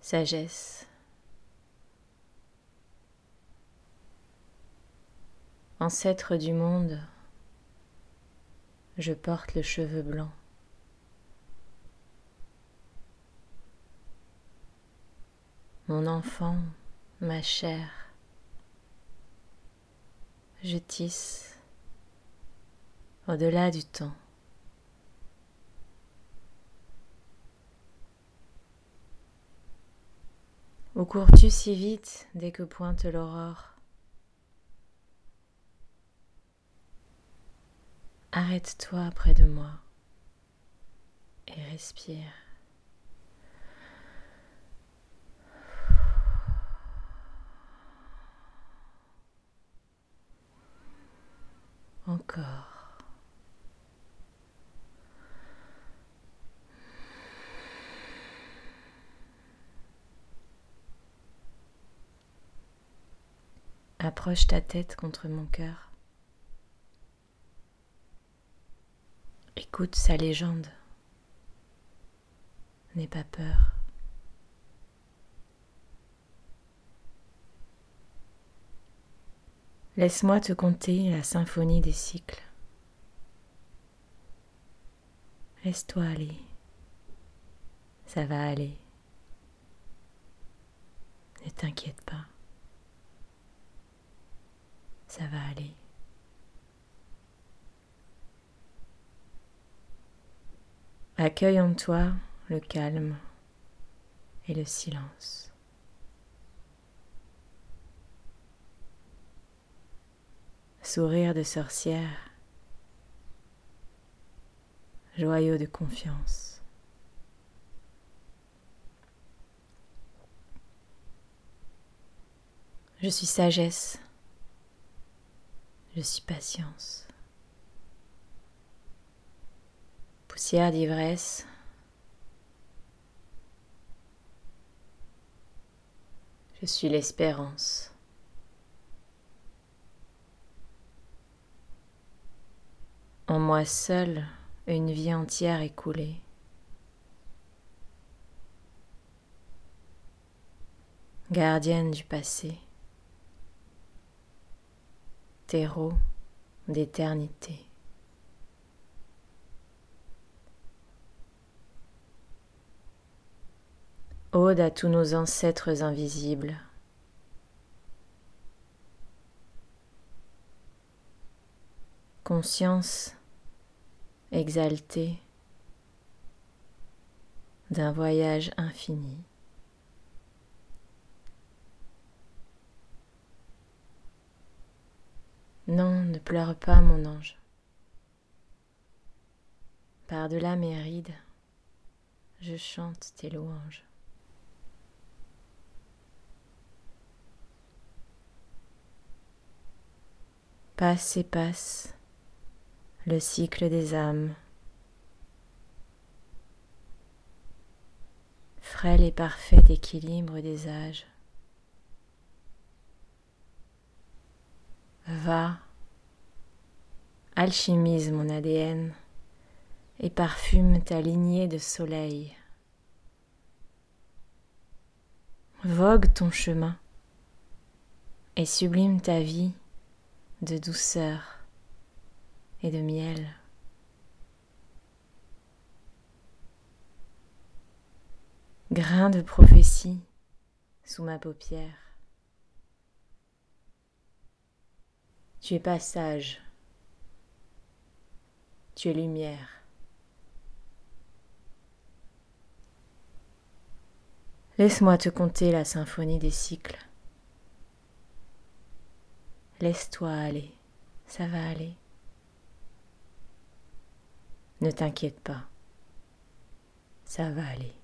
sagesse. Ancêtre du monde, je porte le cheveu blanc. Mon enfant, ma chair, je tisse au-delà du temps. Où cours-tu si vite dès que pointe l'aurore? Arrête-toi près de moi et respire. Encore. Approche ta tête contre mon cœur. Écoute sa légende. N'aie pas peur. Laisse-moi te conter la symphonie des cycles. Laisse-toi aller. Ça va aller. Ne t'inquiète pas. Ça va aller. Accueille en toi le calme et le silence. Sourire de sorcière, joyau de confiance. Je suis sagesse, je suis patience. Poussière d'ivresse, je suis l'espérance. En moi seule, une vie entière écoulée. Gardienne du passé, terreau d'éternité. Ode à tous nos ancêtres invisibles. Conscience exaltée d'un voyage infini. Non, ne pleure pas, mon ange. Par-delà mes rides, je chante tes louanges. Passe et passe le cycle des âmes, frêle et parfait équilibre des âges. Va, alchimise mon ADN et parfume ta lignée de soleil. Vogue ton chemin et sublime ta vie de douceur et de miel. Grain de prophétie sous ma paupière. Tu es passage, tu es lumière. Laisse-moi te conter la symphonie des cycles. Laisse-toi aller, ça va aller. Ne t'inquiète pas, ça va aller.